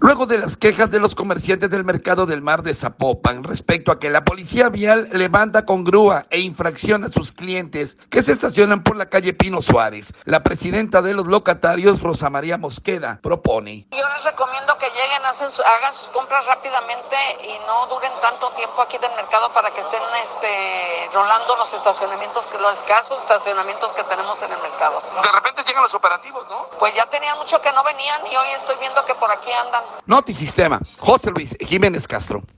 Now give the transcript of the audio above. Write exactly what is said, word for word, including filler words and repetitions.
luego de las quejas de los comerciantes del mercado del Mar de Zapopan respecto a que la policía vial levanta con grúa e infracciona a sus clientes que se estacionan por la calle Pino Suárez. La presidenta de los locatarios, Rosa María Mosqueda, propone. Yo les recomiendo que lleguen, hacen, hagan sus compras rápidamente y no duren tanto tiempo aquí del mercado para que estén este, rolando los estacionamientos, que los escasos estacionamientos que tenemos en el mercado. De repente llegan los operativos, ¿no? Pues ya tenían mucho que no venían y hoy estoy viendo que por aquí andan. Notisistema, José Luis Jiménez Castro.